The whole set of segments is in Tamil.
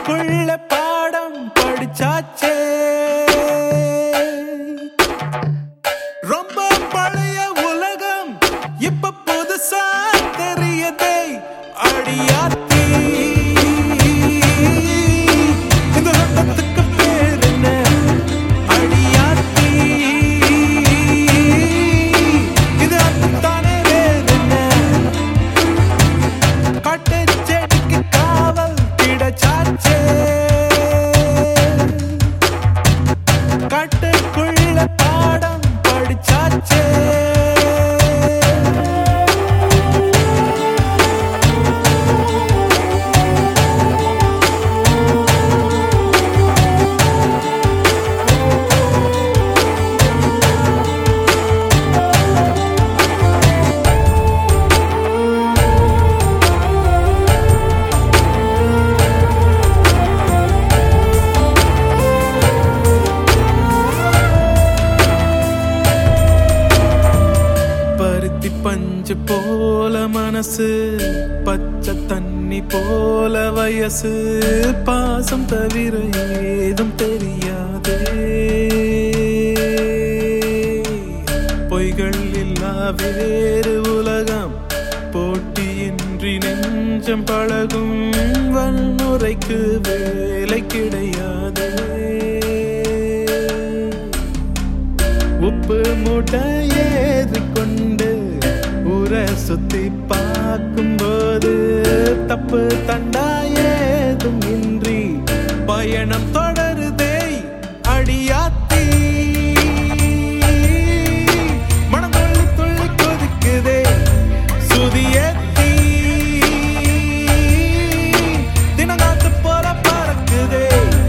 காட்டுக்குள்ள பாடம் படிச்சாச்சே, ரொம்ப பழைய உலகம் இப்ப புதுசா தெரியதே. அடியாத்தி இந்த சட்டத்துக்கு பேர் என்ன? அடியாத்தி இது அத்தானே வேற என்ன? காட்டு செடிக்கு காவல் கிடைச்சாச்சே, காட்டுக்குள்ள பாடம் படிச்சாச்சே. பஞ்சு போல மனசு, பச்சை தண்ணி போல வயசு, பாசம் தவிர ஏதும் தெரியாதே. பொய்கள் இல்லா வேறு உலகம், போட்டியின்றி நெஞ்சம் பழகும், வன்முறைக்கு வேலை கிடையாதே. உப்பு மூட்டை ஏறிக்கொண்டு ஊரை சுத்தி பார்க்கும்போது, தப்பு தண்டா ஏதும் இன்றி பயணம் தொடருதே. அடியாத்தி மனம் துள்ளி துள்ளி கொதிக்குதே, சுதியேத்தி தினங்காத்து போல பறக்குதே.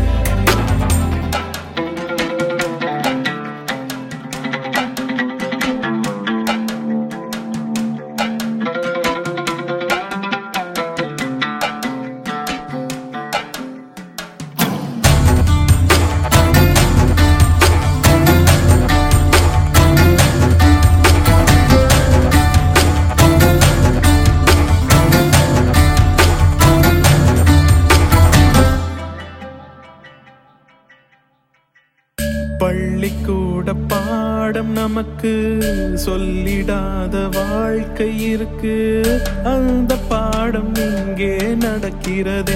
பள்ளிக்கூட பாடம் நமக்கு சொல்லிடாத வாழ்க்கை இருக்கு, அந்த பாடம் இங்கே நடக்கிறதே.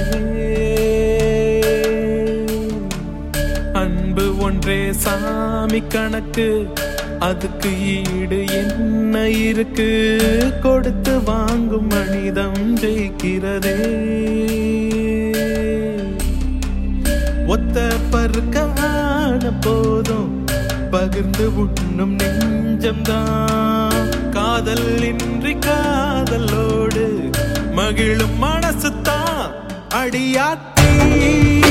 அன்பு ஒன்றே சாமி கணக்கு, அதுக்கு ஈடு என்ன இருக்கு? கொடுத்து வாங்கும் மனிதம் ஜெயிக்கிறதே. ஒத்த பருக்கான போதும் பகிர்ந்து உண்ணும் நெஞ்சம்தான், காதல் இன்றி காதலோடு மகிழும் மனசுதான். அடியாத்தி